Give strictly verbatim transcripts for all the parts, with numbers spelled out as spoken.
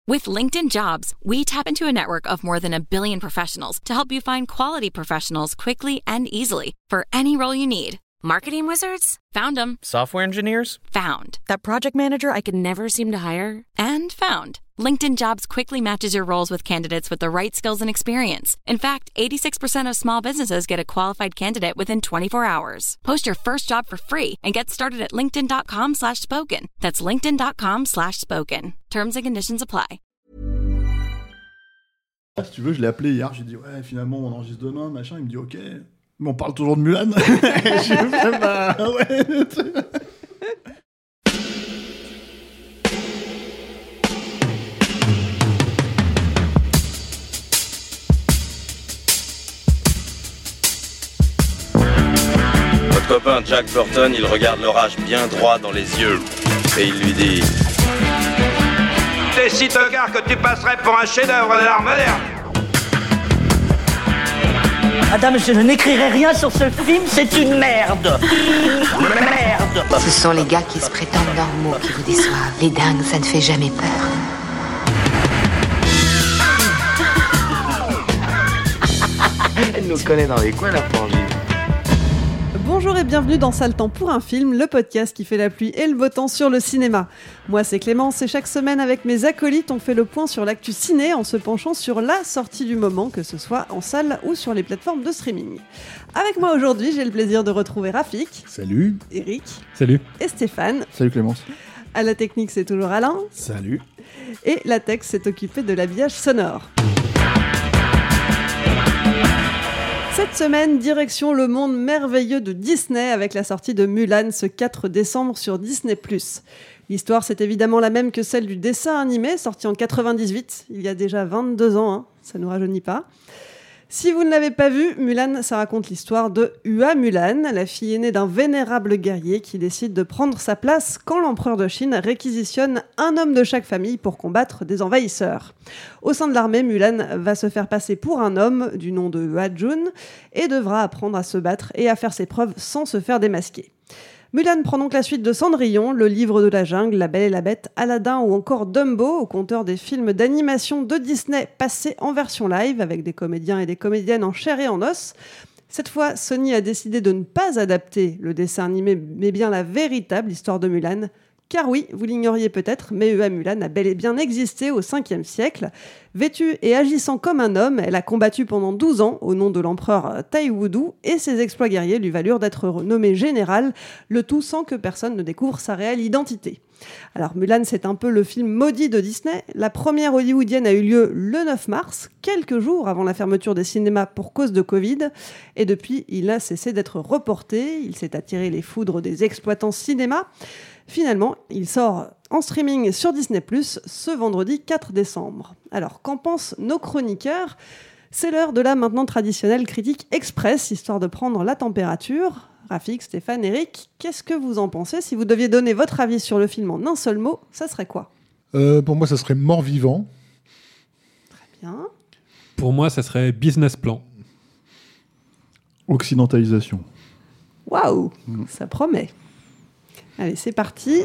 With LinkedIn Jobs, we tap into a network of more than a billion professionals to help you find quality professionals quickly and easily for any role you need. Marketing wizards? Found them. Software engineers? Found. That project manager I could never seem to hire? And found. LinkedIn Jobs quickly matches your roles with candidates with the right skills and experience. In fact, eighty-six percent of small businesses get a qualified candidate within twenty-four hours. Post your first job for free and get started at linkedin.com slash spoken. That's linkedin.com slash spoken. Terms and conditions apply. Si tu veux, je l'ai appelé hier, j'ai dit ouais, finalement on enregistre demain, machin, il me dit ok, mais on parle toujours de Mulan. J'ai fait bah ouais. Votre copain Jack Burton, il regarde l'orage bien droit dans les yeux et il lui dit: T'es si tocard que tu passerais pour un chef-d'œuvre de l'art moderne. Madame, je n'écrirai rien sur ce film, c'est une merde. Merde. Ce sont les gars qui se prétendent normaux qui vous déçoivent. Les dingues, ça ne fait jamais peur. Elle nous connaît dans les coins, la frangine. Bonjour et bienvenue dans Sale Temps pour un film, le podcast qui fait la pluie et le beau temps sur le cinéma. Moi c'est Clémence et chaque semaine avec mes acolytes on fait le point sur l'actu ciné en se penchant sur la sortie du moment, que ce soit en salle ou sur les plateformes de streaming. Avec moi aujourd'hui j'ai le plaisir de retrouver Rafik. Salut. Eric. Salut. Et Stéphane. Salut Clémence. À la technique c'est toujours Alain. Salut. Et la tech s'est occupée de l'habillage sonore. Cette semaine, direction le monde merveilleux de Disney avec la sortie de Mulan ce quatre décembre sur Disney plus. L'histoire, c'est évidemment la même que celle du dessin animé, sorti en quatre-vingt-dix-huit, il y a déjà vingt-deux ans, hein, ça ne nous rajeunit pas. Si vous ne l'avez pas vu, Mulan, ça raconte l'histoire de Hua Mulan, la fille aînée d'un vénérable guerrier qui décide de prendre sa place quand l'empereur de Chine réquisitionne un homme de chaque famille pour combattre des envahisseurs. Au sein de l'armée, Mulan va se faire passer pour un homme du nom de Hua Jun et devra apprendre à se battre et à faire ses preuves sans se faire démasquer. Mulan prend donc la suite de Cendrillon, Le Livre de la Jungle, La Belle et la Bête, Aladdin ou encore Dumbo, au compteur des films d'animation de Disney passés en version live avec des comédiens et des comédiennes en chair et en os. Cette fois, Sony a décidé de ne pas adapter le dessin animé, mais bien la véritable histoire de Mulan. Car oui, vous l'ignoriez peut-être, mais Hua Mulan a bel et bien existé au cinquième siècle. Vêtue et agissant comme un homme, elle a combattu pendant douze ans au nom de l'empereur Tai Wudu et ses exploits guerriers lui valurent d'être nommée générale, le tout sans que personne ne découvre sa réelle identité. Alors Mulan, c'est un peu le film maudit de Disney. La première hollywoodienne a eu lieu le neuf mars, quelques jours avant la fermeture des cinémas pour cause de Covid. Et depuis, il a cessé d'être reporté. Il s'est attiré les foudres des exploitants cinéma. Finalement, il sort en streaming sur Disney plus, ce vendredi quatre décembre. Alors, qu'en pensent nos chroniqueurs ? C'est l'heure de la maintenant traditionnelle critique express, histoire de prendre la température. Rafik, Stéphane, Eric, qu'est-ce que vous en pensez ? Si vous deviez donner votre avis sur le film en un seul mot, ça serait quoi ? euh, Pour moi, ça serait mort-vivant. Très bien. Pour moi, ça serait business plan. Occidentalisation. Waouh, mmh. Ça promet. Allez, c'est parti.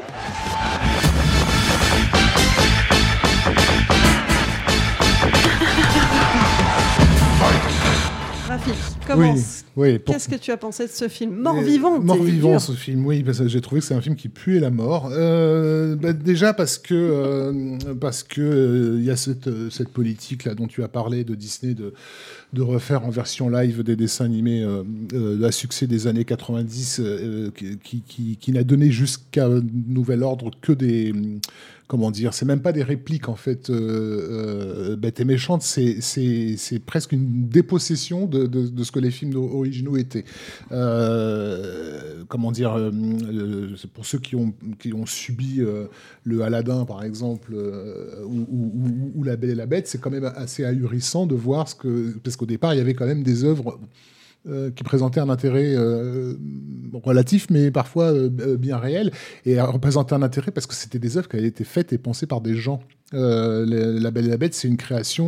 Rafik, commence. Oui, oui, pour... Qu'est-ce que tu as pensé de ce film ? Mort-vivant, t'es Mort-vivant, dur. ce film, oui, parce que j'ai trouvé que c'est un film qui puait la mort. Euh, bah, déjà parce que euh, parce que il euh, y a cette cette politique là dont tu as parlé de Disney de de refaire en version live des dessins animés euh, euh, à succès des années quatre-vingt-dix, euh, qui, qui qui n'a donné jusqu'à nouvel ordre que des comment dire, c'est même pas des répliques en fait euh, euh, bêtes et méchantes, c'est c'est c'est presque une dépossession de de, de ce que les films originaux étaient. Euh, comment dire, euh, c'est pour ceux qui ont qui ont subi euh, le Aladdin par exemple euh, ou, ou, ou La Belle et la Bête, c'est quand même assez ahurissant de voir ce que, parce qu'au départ il y avait quand même des œuvres Euh, qui présentait un intérêt euh, relatif, mais parfois euh, bien réel, et représentait un intérêt parce que c'était des œuvres qui avaient été faites et pensées par des gens. Euh, la, la Belle et la Bête, c'est une création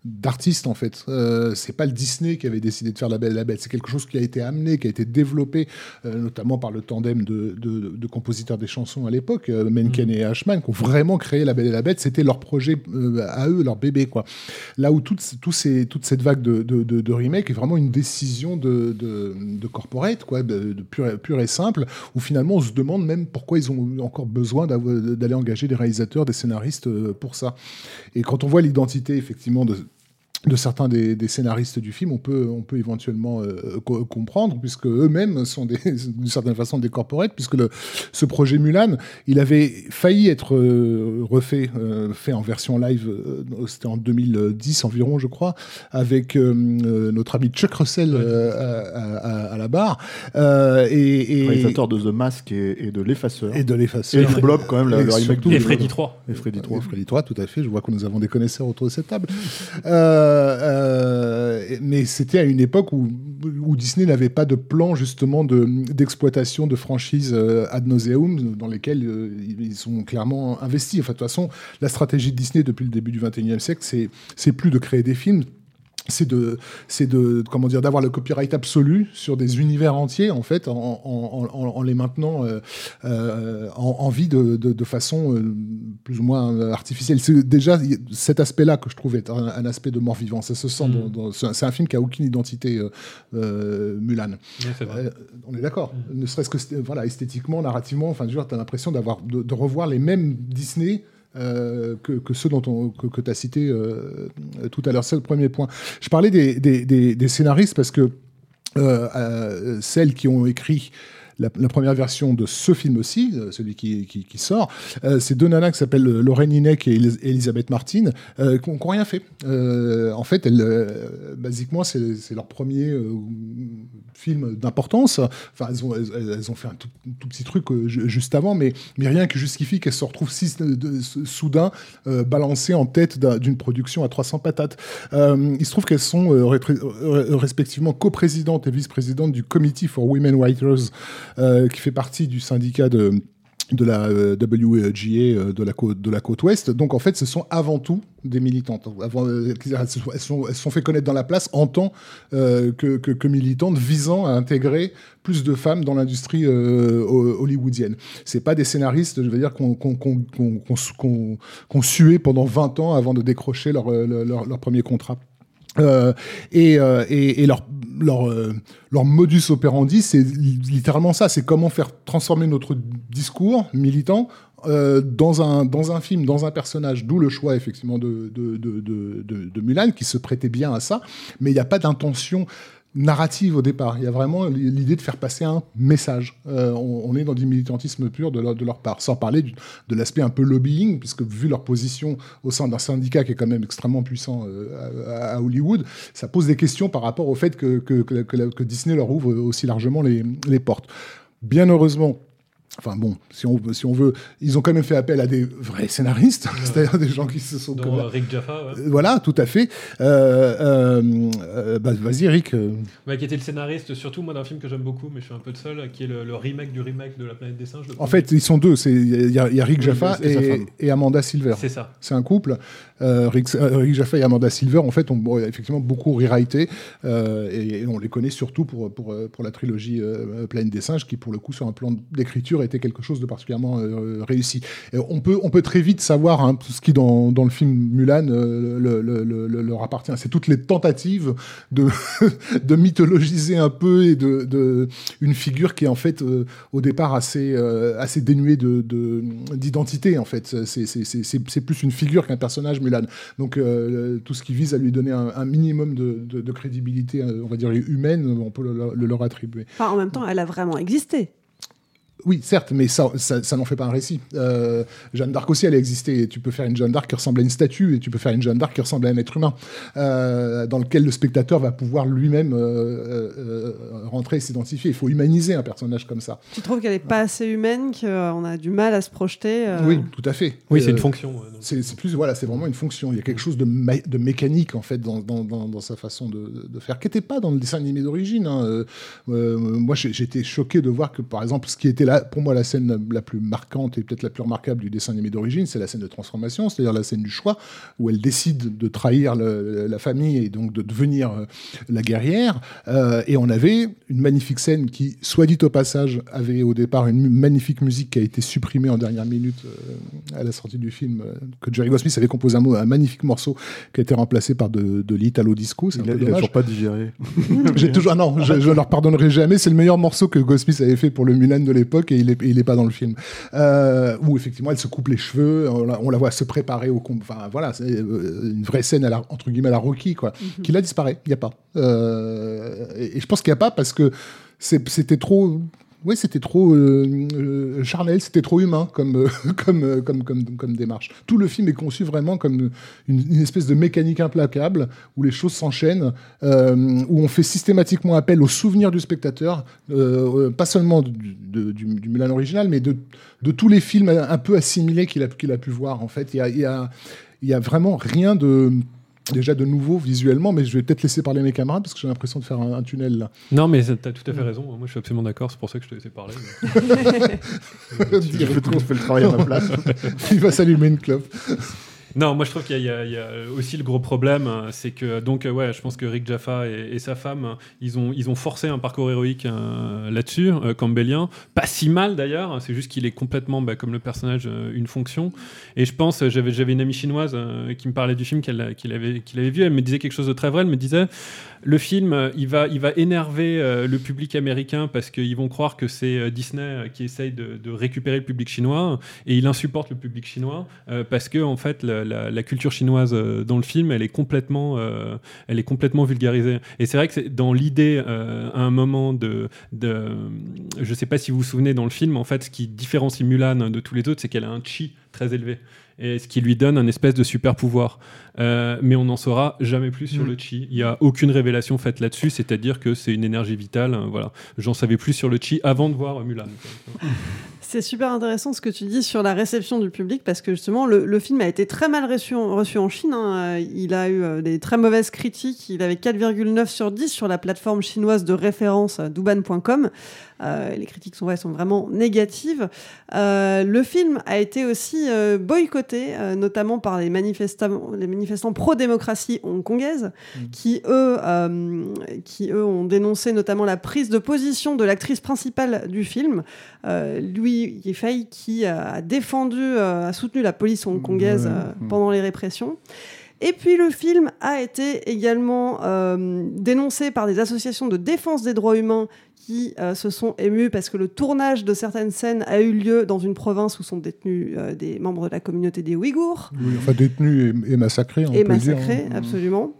d'artistes en fait. Euh, c'est pas le Disney qui avait décidé de faire La Belle et la Bête, c'est quelque chose qui a été amené, qui a été développé, euh, notamment par le tandem de, de, de compositeurs des chansons à l'époque, euh, Menken mmh. et Ashman, qui ont vraiment créé La Belle et la Bête. C'était leur projet euh, à eux, leur bébé quoi. Là où tout, tout ces, toute cette vague de, de, de, de remake est vraiment une décision de, de, de corporate quoi, de, de pure, pure et simple, où finalement on se demande même pourquoi ils ont encore besoin d'aller engager des réalisateurs, des scénaristes pour ça. Et quand on voit l'identité effectivement de de certains des, des scénaristes du film, on peut, on peut éventuellement euh, co- comprendre, puisque eux-mêmes sont des, d'une certaine façon des corporates, puisque le, ce projet Mulan, il avait failli être euh, refait, euh, fait en version live, euh, c'était en deux mille dix environ, je crois, avec euh, notre ami Chuck Russell euh, à, à, à la barre. Euh, et, et, réalisateur de The Mask et, et de L'Effaceur. Et de L'Effaceur. Et le Blob, quand même, la, le remake. Et Freddy trois. Et Freddy trois. Et Freddy trois, tout à fait. Je vois que nous avons des connaisseurs autour de cette table. Euh, Euh, mais c'était à une époque où, où Disney n'avait pas de plan justement de, d'exploitation de franchises euh, ad nauseum dans lesquelles euh, ils sont clairement investis. Enfin, de toute façon, la stratégie de Disney depuis le début du vingt et unième siècle, c'est, c'est plus de créer des films, c'est de, c'est de, comment dire, d'avoir le copyright absolu sur des univers entiers, en fait, en, en, en, en les maintenant euh, euh, en, en vie de, de, de façon euh, plus ou moins artificielle. C'est déjà cet aspect-là que je trouve être un, un aspect de mort-vivant. Ça se sent. Mmh. Dans, dans, c'est, un, c'est un film qui a aucune identité, euh, euh, Mulan. Oui, c'est vrai. Euh, on est d'accord. Mmh. Ne serait-ce que, voilà, esthétiquement, narrativement, enfin, tu as l'impression d'avoir de, de revoir les mêmes Disney. Euh, que, que ceux dont on, que, que tu as cités euh, tout à l'heure. C'est le premier point. Je parlais des, des, des, des scénaristes parce que euh, euh, celles qui ont écrit La, la première version de ce film aussi, euh, celui qui, qui, qui sort, euh, c'est deux nanas qui s'appellent Lorraine Hineck et Elis- Elisabeth Martin, euh, qui n'ont rien fait. Euh, en fait, elles, euh, basiquement, c'est, c'est leur premier euh, film d'importance. Enfin, elles ont, elles, elles ont fait un tout, tout petit truc euh, juste avant, mais, mais rien qui justifie qu'elles se retrouvent si, de, de, de, soudain euh, balancées en tête d'une production à trois cents patates. Euh, il se trouve qu'elles sont euh, ré- respectivement coprésidentes et vice-présidentes du Committee for Women Writers, Euh, qui fait partie du syndicat de, de la euh, W G A euh, de, la côte, de la côte ouest. Donc en fait, ce sont avant tout des militantes. Avant, euh, elles, sont, elles, sont, elles sont fait connaître dans la place en tant euh, que, que, que militantes visant à intégrer plus de femmes dans l'industrie euh, hollywoodienne. C'est pas des scénaristes, je veux dire, qu'on, qu'on, qu'on, qu'on, qu'on, qu'on suait pendant vingt ans avant de décrocher leur, leur, leur premier contrat. Euh, et, euh, et, et leur, leur, euh, leur modus operandi, c'est littéralement ça, c'est comment faire transformer notre discours militant euh, dans, un, dans un film, dans un personnage, d'où le choix effectivement de, de, de, de, de, de Mulan, qui se prêtait bien à ça, mais il n'y a pas d'intention narrative au départ. Il y a vraiment l'idée de faire passer un message. Euh, on, on est dans du militantisme pur de leur, de leur part, sans parler du, de l'aspect un peu lobbying, puisque vu leur position au sein d'un syndicat qui est quand même extrêmement puissant euh, à, à Hollywood, ça pose des questions par rapport au fait que, que, que, que, que Disney leur ouvre aussi largement les, les portes. Bien heureusement, enfin bon, si on, si on veut, ils ont quand même fait appel à des vrais scénaristes, ouais. C'est-à-dire des gens qui se sont... Dont euh, Rick Jaffa, ouais. Voilà, tout à fait. Euh, euh, euh, bah, vas-y, Rick. Euh... Ouais, qui était le scénariste, surtout moi, d'un film que j'aime beaucoup, mais je suis un peu de seul, qui est le, le remake du remake de La Planète des Singes. En fait, ils sont deux. Il y, y a Rick oui, Jaffa et, et Amanda Silver. C'est ça. C'est un couple. Euh, Rick, euh, Rick Jaffa et Amanda Silver, en fait, ont bon, effectivement beaucoup rewrité, euh, et, et on les connaît surtout pour, pour, pour la trilogie euh, Planète des Singes, qui, pour le coup, sur un plan d'écriture, était quelque chose de particulièrement euh, réussi. Et on, peut, on peut très vite savoir hein, ce qui, dans, dans le film Mulan, euh, le, le, le, le, leur appartient. C'est toutes les tentatives de, de mythologiser un peu et de, de une figure qui est, en fait, euh, au départ, assez, euh, assez dénuée de, de, d'identité, en fait. C'est, c'est, c'est, c'est, c'est plus une figure qu'un personnage, Mulan. Donc, euh, tout ce qui vise à lui donner un, un minimum de, de, de crédibilité, on va dire, humaine, on peut le, le leur attribuer. Enfin, en même temps, elle a vraiment existé. Oui, certes, mais ça, ça, ça n'en fait pas un récit. Euh, Jeanne d'Arc aussi, elle a existé. Tu peux faire une Jeanne d'Arc qui ressemble à une statue, et tu peux faire une Jeanne d'Arc qui ressemble à un être humain, euh, dans lequel le spectateur va pouvoir lui-même euh, euh, rentrer et s'identifier. Il faut humaniser un personnage comme ça. Tu trouves qu'elle n'est pas assez humaine, qu'on a du mal à se projeter euh... Oui, tout à fait. Oui, euh, c'est une fonction. Ouais, c'est, c'est plus, voilà, c'est vraiment une fonction. Il y a quelque chose de, ma- de mécanique, en fait, dans, dans, dans, dans sa façon de, de faire, qui n'était pas dans le dessin animé d'origine. Hein. Euh, euh, moi, j'ai, j'étais choqué de voir que, par exemple, ce qui était la la, pour moi la scène la plus marquante et peut-être la plus remarquable du dessin animé d'origine, c'est la scène de transformation, c'est-à-dire la scène du choix, où elle décide de trahir le, la famille et donc de devenir euh, la guerrière. Euh, et on avait une magnifique scène qui, soit dit au passage, avait au départ une magnifique musique qui a été supprimée en dernière minute euh, à la sortie du film, euh, que Jerry Goldsmith avait composé un, mot, un magnifique morceau qui a été remplacé par de, de l'Italo Disco. C'est il un a, peu il a dommage. toujours pas digéré. J'ai toujours, ah non, je, je leur pardonnerai jamais. C'est le meilleur morceau que Goldsmith avait fait pour le Mulan de l'époque et il est, il est pas dans le film. Euh, où effectivement elle se coupe les cheveux, on la, on la voit se préparer au combat. Enfin voilà, c'est une vraie scène à la, entre guillemets à la Rocky quoi. Mm-hmm. Qui là disparaît, il y a pas. Euh, et, et je pense qu'il y a pas parce que c'est, c'était trop. Oui, c'était trop euh, euh, charnel, c'était trop humain comme, euh, comme, euh, comme, comme, comme démarche. Tout le film est conçu vraiment comme une, une espèce de mécanique implacable où les choses s'enchaînent, euh, où on fait systématiquement appel au souvenir du spectateur, euh, pas seulement du, de, du, du Mulan original, mais de, de tous les films un peu assimilés qu'il a, qu'il a pu voir. En fait, il y a, il y a, il y a vraiment rien de... Déjà de nouveau visuellement, mais je vais peut-être laisser parler mes camarades parce que j'ai l'impression de faire un, un tunnel là. Non, mais tu as tout à fait raison. Moi, je suis absolument d'accord. C'est pour ça que je te laissais parler. Mais... je fais le travail à ma place. Il va s'allumer une clope. Non, moi je trouve qu'il y a, il y a aussi le gros problème, c'est que donc ouais, je pense que Rick Jaffa et, et sa femme, ils ont ils ont forcé un parcours héroïque euh, là-dessus, euh, campbellien, pas si mal d'ailleurs. C'est juste qu'il est complètement, bah, comme le personnage, euh, une fonction. Et je pense, j'avais j'avais une amie chinoise euh, qui me parlait du film qu'elle qu'il avait qu'il avait vu. Elle me disait quelque chose de très vrai. Elle me disait le film, il va il va énerver euh, le public américain parce qu'ils vont croire que c'est euh, Disney qui essaye de, de récupérer le public chinois, et il insupporte le public chinois euh, parce que en fait le, La, la culture chinoise euh, dans le film, elle est complètement, euh, elle est complètement vulgarisée. Et c'est vrai que c'est dans l'idée, euh, à un moment de, de, je sais pas si vous vous souvenez dans le film, en fait, ce qui différencie Mulan de tous les autres, c'est qu'elle a un chi très élevé. Et ce qui lui donne un espèce de super pouvoir. Euh, mais on n'en saura jamais plus sur mmh. le chi. Il n'y a aucune révélation faite là-dessus, c'est-à-dire que c'est une énergie vitale. Euh, voilà. J'en savais plus sur le chi avant de voir Mulan. C'est super intéressant ce que tu dis sur la réception du public, parce que justement, le, le film a été très mal reçu en, reçu en Chine. Hein. Il a eu euh, des très mauvaises critiques. Il avait quatre virgule neuf sur dix sur la plateforme chinoise de référence euh, douban point com. Euh, les critiques sont, ouais, sont vraiment négatives. Euh, le film a été aussi euh, boycotté, euh, notamment par les manifestants, les manifestants pro-démocratie hongkongaises, mmh. qui, eux, euh, qui, eux, ont dénoncé notamment la prise de position de l'actrice principale du film, euh, Liu Yifei, qui a défendu, euh, a soutenu la police hongkongaise euh, mmh. pendant les répressions. Et puis le film a été également euh, dénoncé par des associations de défense des droits humains qui euh, se sont émues parce que le tournage de certaines scènes a eu lieu dans une province où sont détenus euh, des membres de la communauté des Ouïghours. Oui, enfin détenus et, et massacrés, on et peut massacrés, le dire. Hein. Absolument.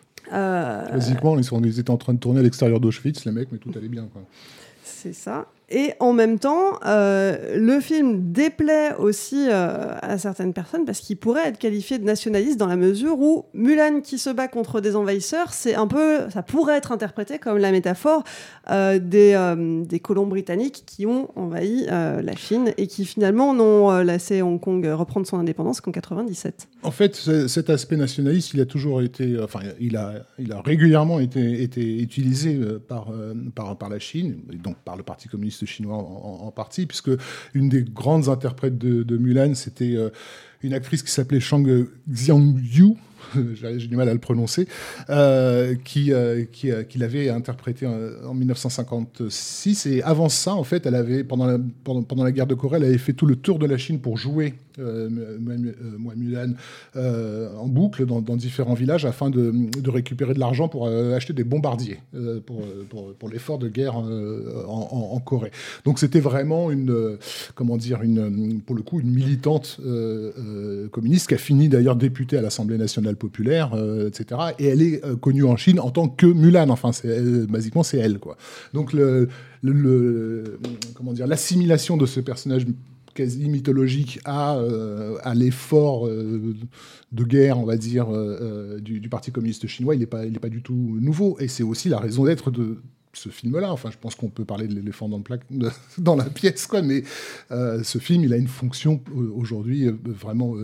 Euh... Basiquement, ils, sont, ils étaient en train de tourner à l'extérieur d'Auschwitz, les mecs, mais tout allait bien, quoi. C'est ça. Et en même temps, euh, le film déplaît aussi euh, à certaines personnes parce qu'il pourrait être qualifié de nationaliste dans la mesure où Mulan qui se bat contre des envahisseurs, c'est un peu, ça pourrait être interprété comme la métaphore euh, des, euh, des colons britanniques qui ont envahi euh, la Chine et qui finalement n'ont euh, laissé Hong Kong reprendre son indépendance qu'en quatre-vingt-dix-sept. En fait, cet aspect nationaliste, il a toujours été, enfin, il a, il a régulièrement été, été utilisé par, par, par la Chine, et donc par le Parti communiste chinois en, en, en partie, puisque une des grandes interprètes de, de Mulan, c'était euh, une actrice qui s'appelait Shang Xiangyu, j'ai, j'ai du mal à le prononcer, euh, qui, euh, qui, euh, qui l'avait interprété en, en dix-neuf cent cinquante-six. Et avant ça, en fait, elle avait, pendant la, pendant, pendant la guerre de Corée, elle avait fait tout le tour de la Chine pour jouer euh, moi, Mulan euh, en boucle dans, dans différents villages afin de, de récupérer de l'argent pour euh, acheter des bombardiers euh, pour, pour, pour l'effort de guerre euh, en, en, en Corée. Donc c'était vraiment une, euh, comment dire, une, pour le coup, une militante euh, euh, communiste qui a fini d'ailleurs députée à l'Assemblée nationale populaire, euh, et cetera. Et elle est euh, connue en Chine en tant que Mulan. Enfin, c'est, elle, basiquement, c'est elle, quoi. Donc, le, le, le, comment dire, l'assimilation de ce personnage quasi mythologique à, euh, à l'effort euh, de guerre, on va dire, euh, du, du Parti communiste chinois, il n'est pas, il n'est pas du tout nouveau. Et c'est aussi la raison d'être de ce film-là. Enfin, je pense qu'on peut parler de l'éléphant dans, le pla- dans la pièce, quoi. Mais euh, ce film, il a une fonction euh, aujourd'hui euh, vraiment euh,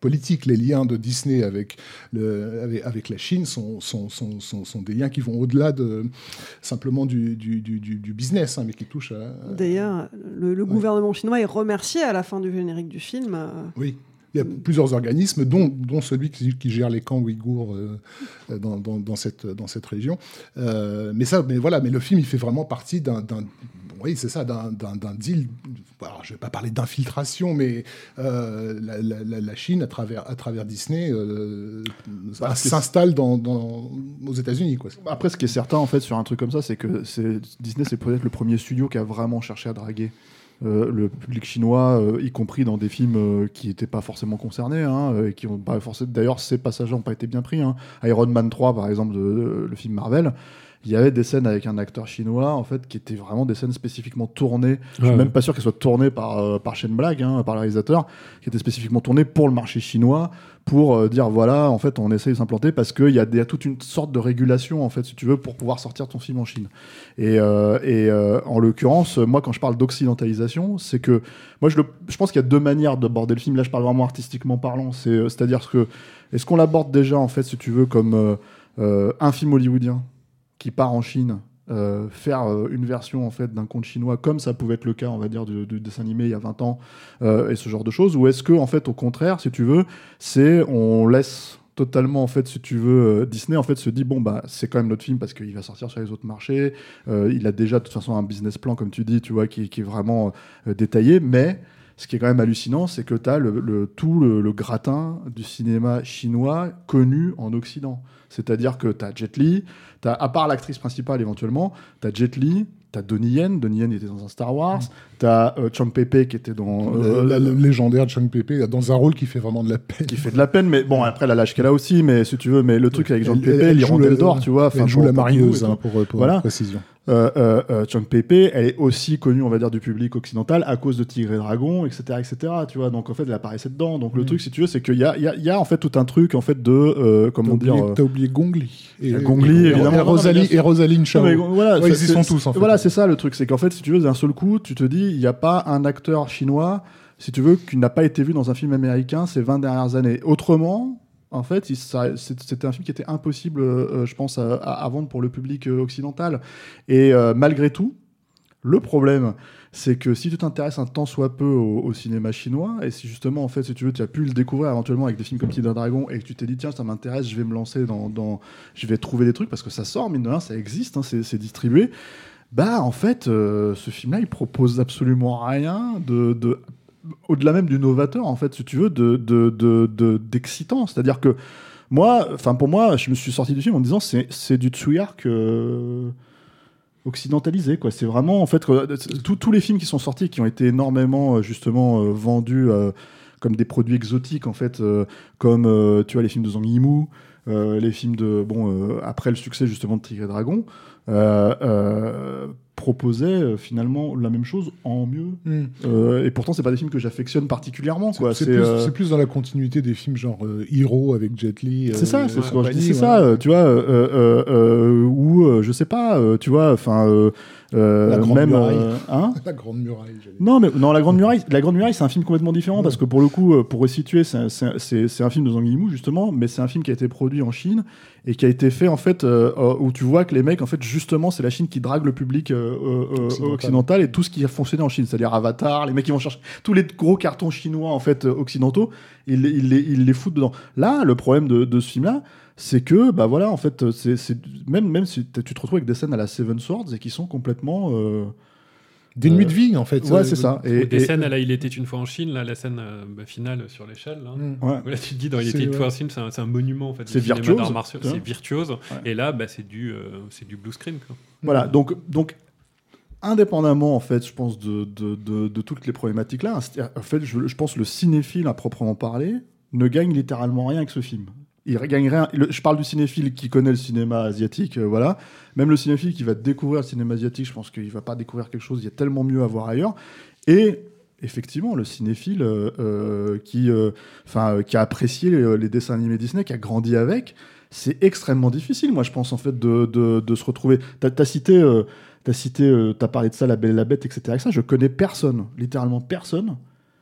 politique. Les liens de Disney avec, le, avec, avec la Chine sont, sont, sont, sont, sont des liens qui vont au-delà de, simplement du, du, du, du business, hein, mais qui touchent à... à... D'ailleurs, le, le ouais. gouvernement chinois est remercié à la fin du générique du film. Oui. Il y a plusieurs organismes, dont, dont celui qui, qui gère les camps ouïghours euh, dans, dans, dans, cette, dans cette région. Euh, mais, ça, mais, voilà, mais le film, il fait vraiment partie d'un... d'un oui, c'est ça, d'un, d'un, d'un deal. Alors, je ne vais pas parler d'infiltration, mais euh, la, la, la Chine, à travers, à travers Disney, euh, bah, s'installe dans, dans, aux États-Unis, quoi. Après, ce qui est certain, en fait, sur un truc comme ça, c'est que c'est, Disney, c'est peut-être le premier studio qui a vraiment cherché à draguer Euh, le public chinois, euh, y compris dans des films euh, qui n'étaient pas forcément concernés, hein, euh, et qui ont pas forcément... D'ailleurs, ces passages n'ont pas été bien pris. Hein. Iron Man trois, par exemple, de, de, le film Marvel, il y avait des scènes avec un acteur chinois, en fait, qui étaient vraiment des scènes spécifiquement tournées. Je suis ouais. même pas sûr qu'elles soient tournées par, euh, par Shane Black, hein, par le réalisateur, qui étaient spécifiquement tournées pour le marché chinois, pour euh, dire, voilà, en fait, on essaye de s'implanter parce qu'il y, y a toute une sorte de régulation, en fait, si tu veux, pour pouvoir sortir ton film en Chine. Et, euh, et euh, en l'occurrence, moi, quand je parle d'occidentalisation, c'est que, moi, je, le, je pense qu'il y a deux manières d'aborder le film. Là, je parle vraiment artistiquement parlant. C'est, euh, c'est-à-dire que, est-ce qu'on l'aborde déjà, en fait, si tu veux, comme euh, euh, un film hollywoodien qui part en Chine, euh, faire euh, une version en fait d'un conte chinois comme ça pouvait être le cas, on va dire, du, du dessin animé il y a vingt ans, euh, et ce genre de choses, ou est-ce que en fait au contraire, si tu veux, c'est on laisse totalement en fait, si tu veux, euh, Disney en fait se dit bon bah c'est quand même notre film parce qu'il va sortir sur les autres marchés, euh, il a déjà de toute façon un business plan comme tu dis, tu vois, qui, qui est vraiment euh, détaillé, mais ce qui est quand même hallucinant, c'est que tu as le, le, tout le, le gratin du cinéma chinois connu en Occident. C'est-à-dire que tu as Jet Li, t'as, à part l'actrice principale éventuellement, tu as Jet Li, tu as Donnie Yen, Donnie Yen était dans un Star Wars, mmh. tu as euh, Chang Pei-Pei qui était dans... Euh, le, le, le légendaire Chang Pei-Pei, dans un rôle qui fait vraiment de la peine. Qui fait de la peine, mais bon, après, elle a l'âge qu'elle a aussi, mais si tu veux, mais le truc avec Chang Pei-Pei, l'Hirondelle d'Or, tu vois... Elle joue la marieuse, hein, pour, pour voilà. précision. Euh, euh, euh, Chang Pei-Pei, elle est aussi connue, on va dire, du public occidental à cause de Tigre et Dragon, et cetera, et cetera. Tu vois, donc en fait, elle apparaissait dedans. Donc mmh. le truc, si tu veux, c'est qu'il y a, il y a, il y a en fait tout un truc en fait de, euh, comment t'as dire, oublié, euh... t'as oublié Gong Li. Et, et Gong Li, évidemment. Et, Rosalie, et Rosaline Chao. Non, voilà, ouais, ils y sont tous. En fait. Voilà, c'est ça le truc, c'est qu'en fait, si tu veux, d'un seul coup, tu te dis, il n'y a pas un acteur chinois, si tu veux, qui n'a pas été vu dans un film américain ces vingt dernières années. Autrement. En fait, il, ça, c'était un film qui était impossible, euh, je pense, à, à, à vendre pour le public euh, occidental. Et euh, malgré tout, le problème, c'est que si tu t'intéresses un tant soit peu au, au cinéma chinois, et si justement, en fait, si tu veux, tu as pu le découvrir éventuellement avec des films comme Tigre et Dragon, et que tu t'es dit, tiens, ça m'intéresse, je vais me lancer dans, dans... Je vais trouver des trucs, parce que ça sort, mine de rien, ça existe, hein, c'est, c'est distribué. Bah, en fait, euh, ce film-là, il propose absolument rien de... de au-delà même du novateur, en fait, si tu veux, de, de, de, de, d'excitant. C'est-à-dire que moi, enfin pour moi, je me suis sorti du film en me disant c'est, c'est du Tsuyark euh, occidentalisé, quoi. C'est vraiment, en fait, tous les films qui sont sortis, qui ont été énormément, justement, euh, vendus euh, comme des produits exotiques, en fait, euh, comme, euh, tu vois, les films de Zhang Yimou, euh, les films de, bon, euh, après le succès, justement, de Tigre et Dragon, euh, euh, proposait euh, finalement la même chose en mieux. Mm. Euh, et pourtant, c'est pas des films que j'affectionne particulièrement. Quoi. C'est, c'est, c'est, plus, euh... c'est plus dans la continuité des films genre euh, Hero avec Jet Li. Euh, c'est ça, c'est, ouais, ce que je dis, c'est ouais. ça. Euh, tu vois, euh, euh, euh, ou euh, je sais pas, euh, tu vois, enfin. Euh, Euh, la Grande même, Muraille. Euh, hein la Grande Muraille. Non, mais non, la Grande Muraille. La Grande Muraille, c'est un film complètement différent ouais. parce que pour le coup, pour resituer, c'est, c'est, c'est, c'est un film de Zhang Yimou justement, mais c'est un film qui a été produit en Chine et qui a été fait en fait euh, où tu vois que les mecs, en fait, justement, c'est la Chine qui drague le public euh, euh, occidental. occidental et tout ce qui a fonctionné en Chine, c'est-à-dire Avatar, les mecs qui vont chercher tous les gros cartons chinois en fait occidentaux, ils, ils, ils, ils les foutent dedans. Là, le problème de, de ce film-là. C'est que, bah voilà, en fait, c'est, c'est même, même si tu te retrouves avec des scènes à la Seven Swords et qui sont complètement. Euh, des euh, nuits de vie, en fait. Ouais, c'est ça. Et, des et, scènes à la Il était une fois en Chine, là, la scène euh, bah, finale sur l'échelle. Là, mmh. ouais. là tu te dis, dans Il était une fois en Chine, c'est un, c'est un monument, en fait. C'est virtuose. Martiaux, c'est virtuose. Ouais. Et là, bah, c'est, du, euh, c'est du blue screen, quoi. Voilà, donc. donc indépendamment, en fait, je pense, de, de, de, de toutes les problématiques-là, en fait, je, je pense le cinéphile, à proprement parler, ne gagne littéralement rien avec ce film. Il gagne rien. Je parle du cinéphile qui connaît le cinéma asiatique, euh, voilà. Même le cinéphile qui va découvrir le cinéma asiatique, je pense qu'il va pas découvrir quelque chose. Il y a tellement mieux à voir ailleurs. Et effectivement, le cinéphile euh, euh, qui, enfin, euh, qui a apprécié les, les dessins animés Disney, qui a grandi avec, c'est extrêmement difficile. Moi, je pense en fait de, de, de se retrouver. T'as, t'as cité, euh, t'as cité, euh, t'as parlé de ça, La Belle et la Bête, et cetera. Et ça, je connais personne, littéralement personne,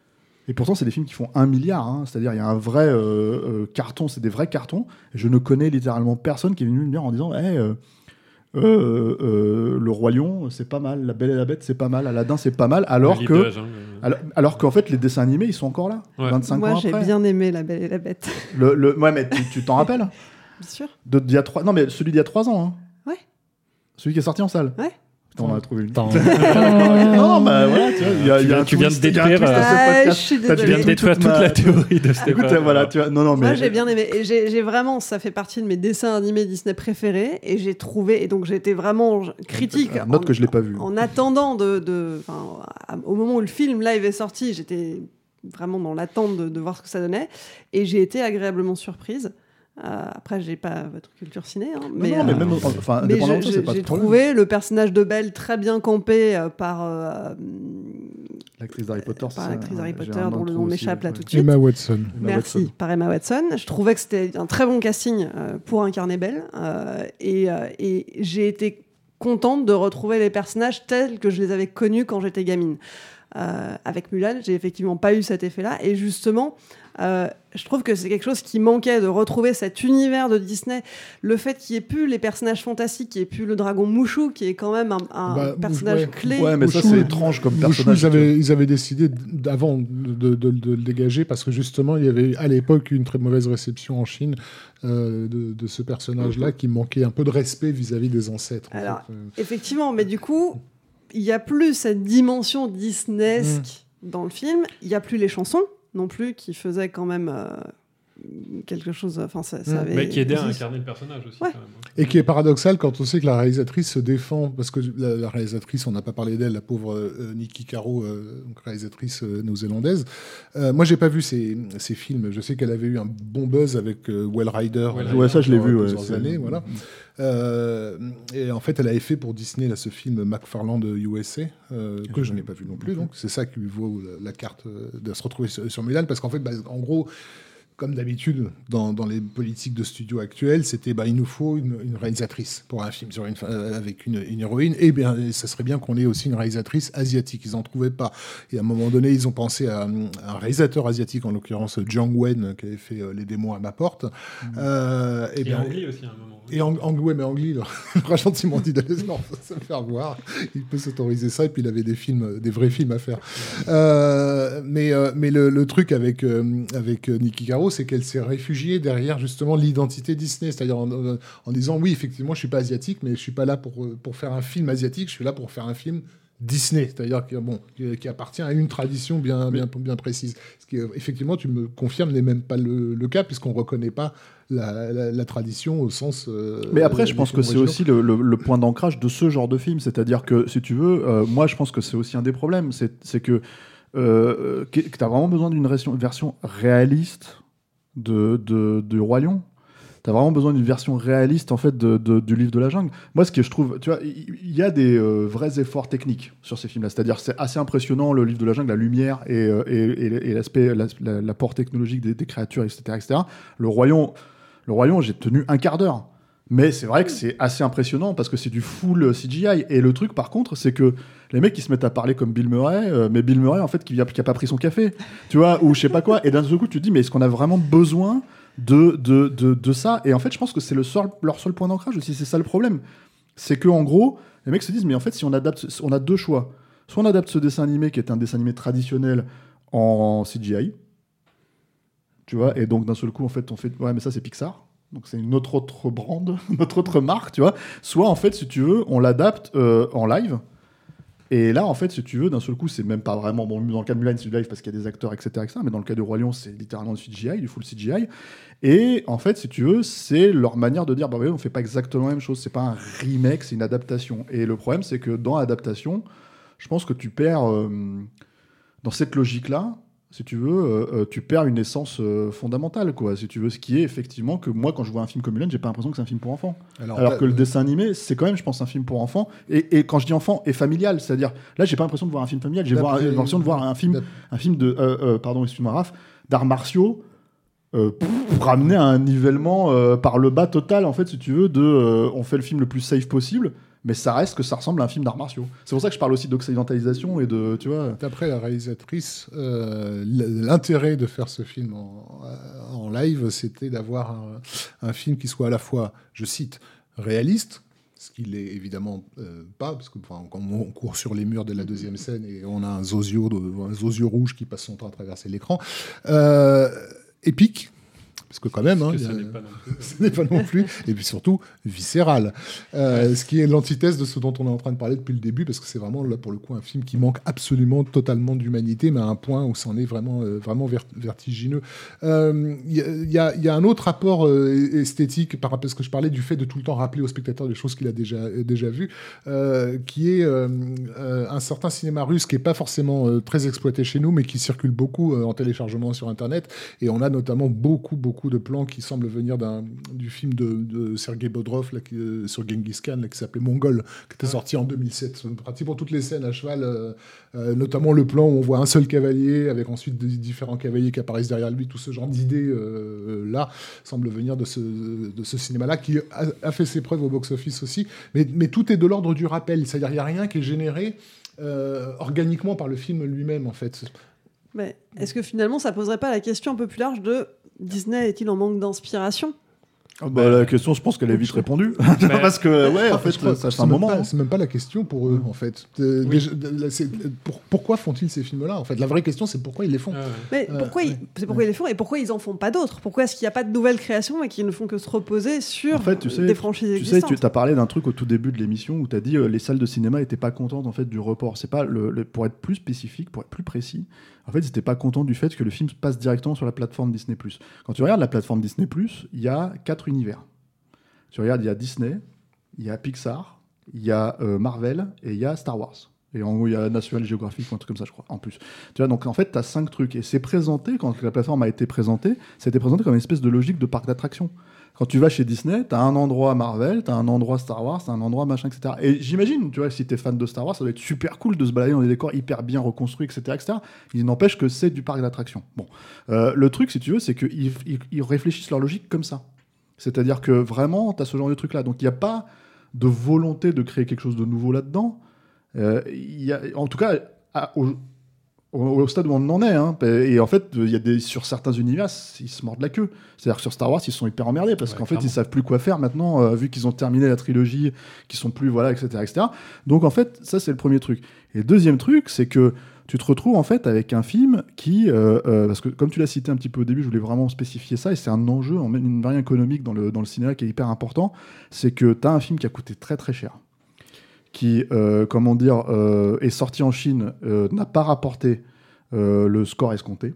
Et pourtant, c'est des films qui font un milliard. Hein. C'est-à-dire, il y a un vrai euh, euh, carton, c'est des vrais cartons. Je ne connais littéralement personne qui est venu me dire en disant hey, euh, euh, euh, Le Roi Lion, c'est pas mal. La Belle et la Bête, c'est pas mal. Aladdin, c'est pas mal. Alors que, jungle, alors, alors qu'en fait, les dessins animés, ils sont encore là. Ouais. vingt-cinq Moi, ans j'ai après. bien aimé La Belle et la Bête. Le, le... Ouais, mais tu, tu t'en rappelles? Bien sûr. De, d'il y a trois... Non, mais celui d'il y a trois ans. Hein. Ouais. Celui qui est sorti en salle. Ouais. On en a trouvé une. non, bah voilà, tu vois, il y a, tu, il y a un tu viens de détruire, ah, je tu viens de détruire toute, toute ma... la théorie de Stéphane. Écoute, voilà, tu vois, non, non, mais moi j'ai bien aimé. Et j'ai, j'ai vraiment, ça fait partie de mes dessins animés Disney préférés, et j'ai trouvé, et donc j'ai été vraiment critique. Euh, note en, que je l'ai pas vu. En, en attendant de, de, au moment où le film live est sorti, j'étais vraiment dans l'attente de, de voir ce que ça donnait, et j'ai été agréablement surprise. Euh, après, j'ai pas votre culture ciné, hein, mais, non, non, mais euh, même, enfin, mais je, je, ça, c'est pas j'ai problème. trouvé le personnage de Belle très bien campé euh, par euh, l'actrice d'Harry Potter, par l'actrice d'Harry Potter dont le nom aussi, m'échappe là ouais. tout de suite. Emma Watson. Emma Merci, Watson. par Emma Watson. Je trouvais que c'était un très bon casting euh, pour incarner Belle, euh, et, euh, et j'ai été contente de retrouver les personnages tels que je les avais connus quand j'étais gamine. Euh, avec Mulan, j'ai effectivement pas eu cet effet-là, et justement, euh, je trouve que c'est quelque chose qui manquait, de retrouver cet univers de Disney, le fait qu'il n'y ait plus les personnages fantastiques, qu'il n'y ait plus le dragon Mouchou, qui est quand même un, un bah, personnage ouais. clé. Ouais, mais Mouchou, ça c'est étrange comme Mouchou, personnage. ils avaient, ils avaient décidé d'avant de, de, de le dégager parce que justement il y avait à l'époque une très mauvaise réception en Chine euh, de, de ce personnage-là qui manquait un peu de respect vis-à-vis des ancêtres. Alors, en fait. effectivement, mais du coup, il n'y a plus cette dimension Disneyesque mmh. dans le film. Il n'y a plus les chansons non plus qui faisaient quand même euh, quelque chose. Enfin, ça, ça mmh. avait... Mais qui aidait à incarner le personnage aussi. Ouais. Quand même. Et qui est paradoxal quand on sait que la réalisatrice se défend, parce que la, la réalisatrice, on n'a pas parlé d'elle, la pauvre euh, Niki Caro, euh, donc réalisatrice euh, néo-zélandaise. Euh, moi, j'ai pas vu ses, ses films. Je sais qu'elle avait eu un bon buzz avec euh, Well Rider. Ouais, euh, ouais, ça je l'ai vu. Plusieurs ouais, années, voilà. Euh, et en fait, elle avait fait pour Disney là, ce film McFarland U S A, euh, que je n'ai pas vu non plus. Donc, c'est ça qui lui vaut la, la carte de se retrouver sur, sur Mulan, parce qu'en fait, bah, en gros, comme d'habitude dans, dans les politiques de studio actuelles, c'était bah, il nous faut une, une réalisatrice pour un film sur une, euh, avec une, une héroïne, et bien ça serait bien qu'on ait aussi une réalisatrice asiatique. Ils n'en trouvaient pas. Et à un moment donné, ils ont pensé à, à un réalisateur asiatique, en l'occurrence Jiang Wen, qui avait fait euh, Les démons à ma porte. Mmh. Euh, et et bien, Ang Lee aussi à un moment. Et Ang, Ang, ouais, mais Ang Lee, il m'a gentiment dit d'aller se faire voir. Il peut s'autoriser ça, et puis il avait des films, des vrais films à faire. Euh, mais euh, mais le, le truc avec, euh, avec Niki Caro, c'est qu'elle s'est réfugiée derrière justement l'identité Disney, c'est-à-dire en, en disant oui, effectivement, je suis pas asiatique, mais je suis pas là pour, pour faire un film asiatique, je suis là pour faire un film Disney, c'est-à-dire qui, bon, qui, qui appartient à une tradition bien, bien, bien précise. Ce qui, effectivement, tu me confirmes, n'est même pas le, le cas, puisqu'on ne reconnaît pas la, la, la tradition au sens... Euh, Mais après, je pense que c'est aussi le, le, le point d'ancrage de ce genre de film. C'est-à-dire que, si tu veux, euh, moi, je pense que c'est aussi un des problèmes. C'est, c'est que, euh, que tu as vraiment besoin d'une version, version réaliste de, de, de Roi Lion. T'as vraiment besoin d'une version réaliste en fait de, de, du livre de la jungle. Moi, ce que je trouve, tu vois, il y, y a des euh, vrais efforts techniques sur ces films-là. C'est-à-dire, c'est assez impressionnant le livre de la jungle, la lumière et, euh, et, et, et l'aspect, la, l'apport technologique des, des créatures, et cetera, et cetera. Le Royaume, le Royaume, j'ai tenu un quart d'heure. Mais c'est vrai que c'est assez impressionnant parce que c'est du full C G I. Et le truc, par contre, c'est que les mecs qui se mettent à parler comme Bill Murray, euh, mais Bill Murray, en fait, qui n'a pas pris son café, tu vois, ou je sais pas quoi. Et d'un seul coup, tu te dis, mais est-ce qu'on a vraiment besoin de, de, de, de ça? Et en fait, je pense que c'est le seul, leur seul point d'ancrage aussi. C'est ça le problème. C'est qu'en gros, les mecs se disent, mais en fait, si on adapte, on a deux choix. Soit on adapte ce dessin animé qui est un dessin animé traditionnel en C G I, tu vois, et donc d'un seul coup, en fait, on fait, ouais, mais ça, c'est Pixar. Donc c'est une autre autre brand, notre autre marque, tu vois. Soit en fait, si tu veux, on l'adapte euh, en live. Et là, en fait, si tu veux, d'un seul coup, c'est même pas vraiment bon. Dans le cas de Mulan, c'est du live parce qu'il y a des acteurs, et cetera, et cetera. Mais dans le cas de Roi Lion, c'est littéralement du C G I, du full C G I. Et en fait, si tu veux, c'est leur manière de dire, bah oui, on fait pas exactement la même chose. C'est pas un remake, c'est une adaptation. Et le problème, c'est que dans l'adaptation, je pense que tu perds euh, dans cette logique-là. Si tu veux, euh, tu perds une essence euh, fondamentale, quoi. Si tu veux, ce qui est effectivement que moi, quand je vois un film comme Mulan, j'ai pas l'impression que c'est un film pour enfants. Alors, Alors que le dessin animé, c'est quand même, je pense, un film pour enfants. Et, et quand je dis enfant, et familial, c'est-à-dire, là, j'ai pas l'impression de voir un film familial. J'ai voir, l'impression de voir un film, un film de, euh, euh, pardon, excuse-moi, Raph, d'arts martiaux. Euh, pour, pour ramener à un nivellement euh, par le bas total, en fait, si tu veux, de, euh, on fait le film le plus safe possible. mais ça reste que ça ressemble à un film d'arts martiaux. C'est pour ça que je parle aussi d'occidentalisation et de, tu vois... D'après la réalisatrice, euh, l'intérêt de faire ce film en, en live, c'était d'avoir un, un film qui soit à la fois, je cite, réaliste, ce qu'il est évidemment euh, pas, parce que enfin, quand on court sur les murs de la deuxième scène et on a un Zosio, de, un Zosio rouge qui passe son temps à traverser l'écran, euh, épique, parce que quand même, hein, ce a... n'est pas non plus. ce n'est pas non plus, et puis surtout viscéral, euh, ouais. ce qui est l'antithèse de ce dont on est en train de parler depuis le début, parce que c'est vraiment là pour le coup un film qui manque absolument totalement d'humanité, mais à un point où c'en est vraiment euh, vraiment vert- vertigineux. Il euh, y, y, a, y a un autre rapport euh, esthétique par rapport à ce que je parlais du fait de tout le temps rappeler au spectateur des choses qu'il a déjà déjà vues, euh, qui est euh, euh, un certain cinéma russe qui est pas forcément euh, très exploité chez nous, mais qui circule beaucoup euh, en téléchargement sur Internet, et on a notamment beaucoup beaucoup de plans qui semblent venir d'un, du film de, de Sergei Bodrov là, qui, euh, sur Genghis Khan là, qui s'appelait Mongol, qui était sorti en deux mille sept. Pratiquement toutes les scènes à cheval, euh, euh, notamment le plan où on voit un seul cavalier avec ensuite des différents cavaliers qui apparaissent derrière lui. Tout ce genre d'idées euh, là semble venir de ce, de ce cinéma-là qui a, a fait ses preuves au box-office aussi. Mais, mais tout est de l'ordre du rappel. C'est-à-dire qu'il n'y a rien qui est généré euh, organiquement par le film lui-même, en fait. Mais est-ce que finalement ça poserait pas la question un peu plus large de Disney est-il en manque d'inspiration ? Ah bah, la question, je pense qu'elle est vite répondue. Parce que, ouais, en fait, crois, ça fait un moment. Pas, c'est même pas la question pour eux, en fait. Euh, oui. déjà, c'est, pour, pourquoi font-ils ces films-là, en fait ? La vraie question, c'est pourquoi ils les font. Ah ouais. Mais pourquoi, euh, ils, ouais. c'est pourquoi ils les font et pourquoi ils en font pas d'autres ? Pourquoi est-ce qu'il n'y a pas de nouvelles créations et qu'ils ne font que se reposer sur en fait, tu sais, des franchises tu existantes ? Tu sais, tu as parlé d'un truc au tout début de l'émission où tu as dit euh, les salles de cinéma n'étaient pas contentes en fait, du report. C'est pas le, le, pour être plus spécifique, pour être plus précis, en fait, ils n'étaient pas contents du fait que le film passe directement sur la plateforme Disney plus. Quand tu regardes la plateforme Disney plus, il y a quatre univers. Tu regardes, il y a Disney, il y a Pixar, il y a euh, Marvel et il y a Star Wars. Et en gros, il y a National Geographic ou un truc comme ça, je crois, en plus. Tu vois, donc en fait, tu as cinq trucs. Et c'est présenté, quand la plateforme a été présentée, ça a été présenté comme une espèce de logique de parc d'attractions. Quand tu vas chez Disney, tu as un endroit Marvel, tu as un endroit Star Wars, tu as un endroit machin, et cetera. Et j'imagine, tu vois, si tu es fan de Star Wars, ça doit être super cool de se balader dans des décors hyper bien reconstruits, et cetera, et cetera. Il n'empêche que c'est du parc d'attractions. Bon. Euh, le truc, si tu veux, c'est qu'ils ils, ils réfléchissent leur logique comme ça. C'est-à-dire que vraiment, tu as ce genre de truc-là. Donc, il n'y a pas de volonté de créer quelque chose de nouveau là-dedans. Euh, y a, en tout cas, à, au, au stade où on en est. Hein, et en fait, y a des, sur certains univers, ils se mordent la queue. C'est-à-dire que sur Star Wars, ils sont hyper emmerdés parce ouais, qu'en clairement. fait, ils ne savent plus quoi faire maintenant, euh, vu qu'ils ont terminé la trilogie, qu'ils sont plus, voilà, et cetera, et cetera. Donc, en fait, ça, c'est le premier truc. Et le deuxième truc, c'est que tu te retrouves en fait avec un film qui, euh, euh, parce que comme tu l'as cité un petit peu au début, je voulais vraiment spécifier ça, et c'est un enjeu, une variante économique dans le, dans le cinéma qui est hyper important, c'est que tu as un film qui a coûté très très cher, qui, euh, comment dire, euh, est sorti en Chine, euh, n'a pas rapporté euh, le score escompté,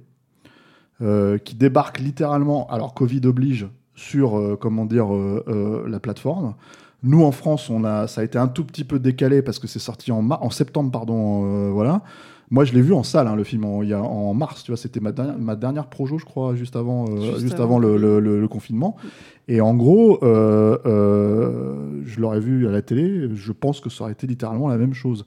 euh, qui débarque littéralement, alors Covid oblige, sur, euh, comment dire, euh, euh, la plateforme. Nous, en France, on a, ça a été un tout petit peu décalé parce que c'est sorti en, ma- en septembre, pardon, euh, voilà. Moi, je l'ai vu en salle, hein, le film, en, il y a, en mars, tu vois, c'était ma dernière, ma dernière projo, je crois, juste avant, euh, juste juste avant, avant le, le, le, le confinement. Et en gros, euh, euh, je l'aurais vu à la télé, je pense que ça aurait été littéralement la même chose.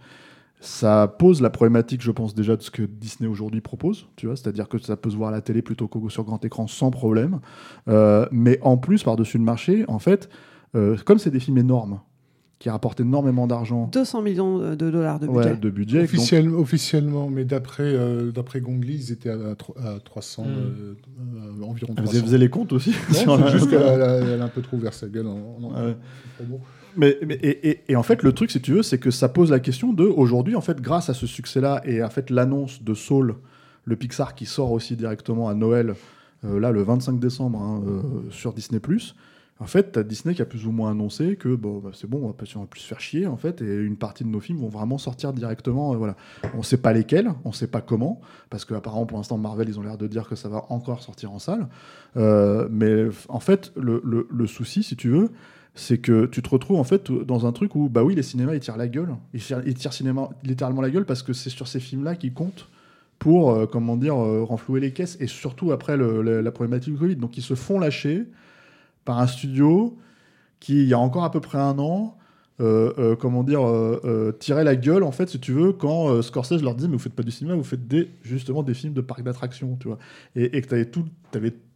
Ça pose la problématique, je pense, déjà de ce que Disney aujourd'hui propose, tu vois, c'est-à-dire que ça peut se voir à la télé plutôt que sur grand écran sans problème. Euh, mais en plus, par-dessus le marché, en fait, euh, comme c'est des films énormes, qui rapporte énormément d'argent. deux cents millions de dollars de budget. Ouais, de budget. Officiel, donc... Officiellement, mais d'après, euh, d'après Gong Li, ils étaient à, à trois cents, mm. euh, euh, environ trois cents. Vous faisiez les comptes aussi ? Non, c'est juste qu'elle a, elle a un peu trop ouvert sa gueule en, en, ouais. en promo. Mais, mais, et, et, et en fait, le truc, si tu veux, c'est que ça pose la question de, aujourd'hui, en fait, grâce à ce succès-là, et en fait, l'annonce de Soul, le Pixar qui sort aussi directement à Noël, euh, là, le vingt-cinq décembre, hein, euh, sur Disney plus, en fait, t'as Disney qui a plus ou moins annoncé que bon, bah, c'est bon, on va, on va plus se faire chier, en fait, et une partie de nos films vont vraiment sortir directement. Euh, voilà. On sait pas lesquels, on sait pas comment, parce qu'apparemment, pour l'instant, Marvel, ils ont l'air de dire que ça va encore sortir en salle. Euh, mais en fait, le, le, le souci, si tu veux, c'est que tu te retrouves en fait dans un truc où, bah oui, les cinémas, ils tirent la gueule. Ils tirent, ils tirent cinéma, littéralement la gueule parce que c'est sur ces films-là qu'ils comptent pour, euh, comment dire, euh, renflouer les caisses, et surtout après le, le, la problématique du Covid. Donc, ils se font lâcher par un studio qui, il y a encore à peu près un an, euh, euh, comment dire, euh, euh, tirait la gueule, en fait, si tu veux, quand euh, Scorsese leur dit « mais vous faites pas du cinéma, vous faites des, justement des films de parcs d'attractions », tu vois. Et, et que t'avais tout, t'avais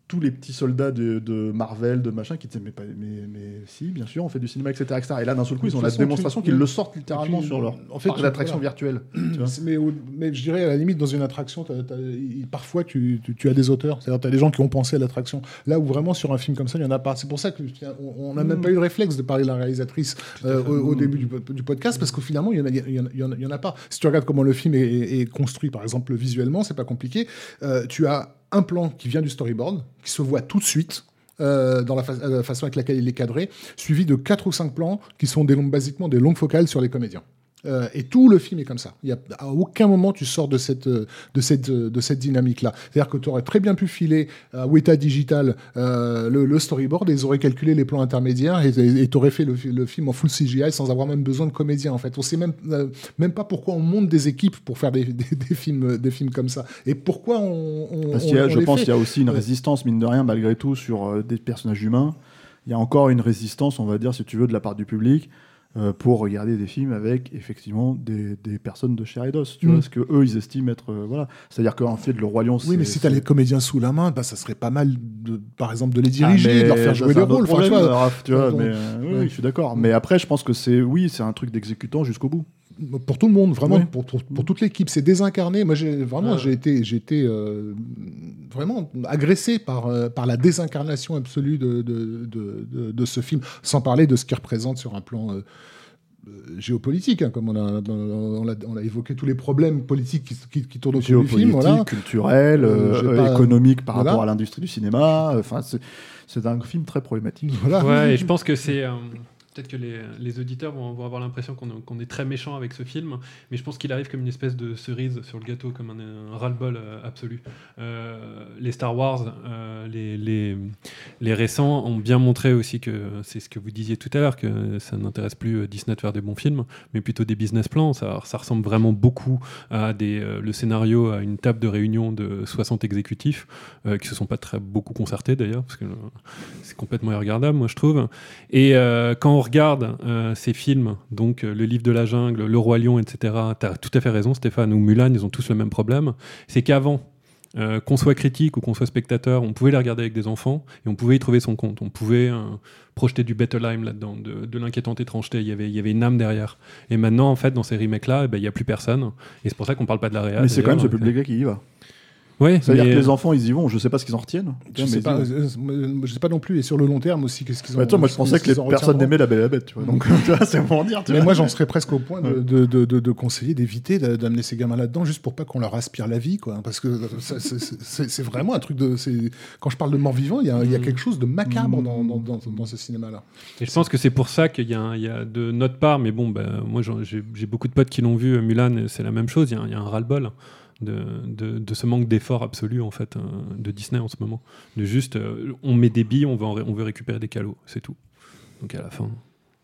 tous les petits soldats de, de Marvel, de machin, qui disaient mais, pas, mais, mais si, bien sûr, on fait du cinéma, et cetera, et cetera. Et là, d'un seul coup, ils ont la démonstration qu'ils le sortent littéralement puis, sur leur en fait, parc d'attraction voilà. virtuelle. mais, mais je dirais, à la limite, dans une attraction, t'as, t'as, parfois, tu, tu, tu as des auteurs. C'est-à-dire, tu as des gens qui ont pensé à l'attraction. Là où vraiment, sur un film comme ça, il n'y en a pas. C'est pour ça qu'on n'a mmh. même pas eu le réflexe de parler de la réalisatrice euh, au, au début du, du podcast, parce que finalement, il n'y en, en, en, en a pas. Si tu regardes comment le film est, est, est construit, par exemple, visuellement, c'est pas compliqué. Euh, tu as un plan qui vient du storyboard, qui se voit tout de suite euh, dans la, fa- la façon avec laquelle il est cadré, suivi de quatre ou cinq plans qui sont des longues, basiquement des longues focales sur les comédiens. Euh, et tout le film est comme ça. Il y a, à aucun moment tu sors de cette, de cette, de cette dynamique-là. C'est-à-dire que tu aurais très bien pu filer à Weta Digital euh, le, le storyboard et ils auraient calculé les plans intermédiaires et tu aurais fait le, le film en full C G I sans avoir même besoin de comédiens. En fait, on sait même, euh, même pas pourquoi on monte des équipes pour faire des, des, des, films, des films comme ça. Et pourquoi on, on, Parce qu'il y a, on, on je les pense fait. qu'il y a aussi une résistance, mine de rien, malgré tout, sur euh, des personnages humains. Il y a encore une résistance, on va dire, si tu veux, de la part du public. Euh, pour regarder des films avec effectivement des, des personnes de chair et d'os, tu mmh. vois, ce que eux ils estiment être euh, voilà, c'est-à-dire qu'en fait le Roi Lion. Oui, mais si t'as les comédiens sous la main, bah ça serait pas mal, de, par exemple, de les diriger, ah, de leur faire jouer des rôles. Enfin, tu vois, Raph, tu vois, mais euh, oui, ouais. je suis d'accord. Mais après, je pense que c'est oui, c'est un truc d'exécutant jusqu'au bout. Pour tout le monde, vraiment, oui. pour, pour, pour toute l'équipe, c'est désincarné. Moi, j'ai vraiment, ouais. j'ai été, j'ai été euh, vraiment agressé par euh, par la désincarnation absolue de de, de de de ce film, sans parler de ce qu'il représente sur un plan euh, euh, géopolitique, hein, comme on a, on a on a évoqué tous les problèmes politiques qui, qui, qui tournent autour du film, voilà. culturels, euh, euh, pas, économiques par voilà. rapport à l'industrie du cinéma. Enfin, c'est, c'est un film très problématique. Voilà. Ouais, et je pense que c'est euh... peut-être que les, les auditeurs vont, vont avoir l'impression qu'on, qu'on est très méchant avec ce film, mais je pense qu'il arrive comme une espèce de cerise sur le gâteau, comme un, un ras-le-bol euh, absolu. Euh, les Star Wars, euh, les, les, les récents, ont bien montré aussi que, c'est ce que vous disiez tout à l'heure, que ça n'intéresse plus Disney de faire des bons films, mais plutôt des business plans. Ça, ça ressemble vraiment beaucoup à des, euh, le scénario à une table de réunion de soixante exécutifs, euh, qui ne se sont pas très beaucoup concertés d'ailleurs, parce que euh, c'est complètement irregardable, moi je trouve. Et euh, quand on regarde euh, ces films, donc euh, Le Livre de la Jungle, Le Roi Lion, et cetera, tu as tout à fait raison, Stéphane, ou Mulan, ils ont tous le même problème. C'est qu'avant, euh, qu'on soit critique ou qu'on soit spectateur, on pouvait les regarder avec des enfants et on pouvait y trouver son compte. On pouvait euh, projeter du Bettelheim là-dedans, de, de l'inquiétante étrangeté. Il y avait, il y avait une âme derrière. Et maintenant, en fait, dans ces remakes-là, il eh n'y ben, a plus personne. Et c'est pour ça qu'on ne parle pas de la réal. Mais c'est quand même ce public-là qui y va. Ouais, c'est-à-dire mais... que les enfants, ils y vont. Je sais pas ce qu'ils en retiennent. Je sais pas, euh, je sais pas non plus. Et sur le long terme aussi, qu'est-ce qu'ils ont. Bah, toi, moi, je pensais que les personnes n'aimaient La Belle et la Bête. Tu vois. Donc, tu vois, c'est pour dire. Tu mais vois. moi, j'en serais presque au point de, de, de, de, de conseiller d'éviter d'amener ces gamins là-dedans, juste pour pas qu'on leur aspire la vie, quoi. Parce que ça, c'est, c'est, c'est vraiment un truc de. C'est... Quand je parle de mort-vivant, il y, mmh. y a quelque chose de macabre mmh. dans, dans, dans, dans ce cinéma-là. Et je pense que c'est pour ça qu'il y a, un, il y a de notre part, mais bon, bah, moi, j'ai, j'ai beaucoup de potes qui l'ont vu, Mulan, et c'est la même chose. Il y a, il y a un ras-le-bol. De, de, de ce manque d'effort absolu en fait, euh, de Disney en ce moment. De juste, euh, on met des billes, on veut, en ré- on veut récupérer des calots, c'est tout. Donc à la fin...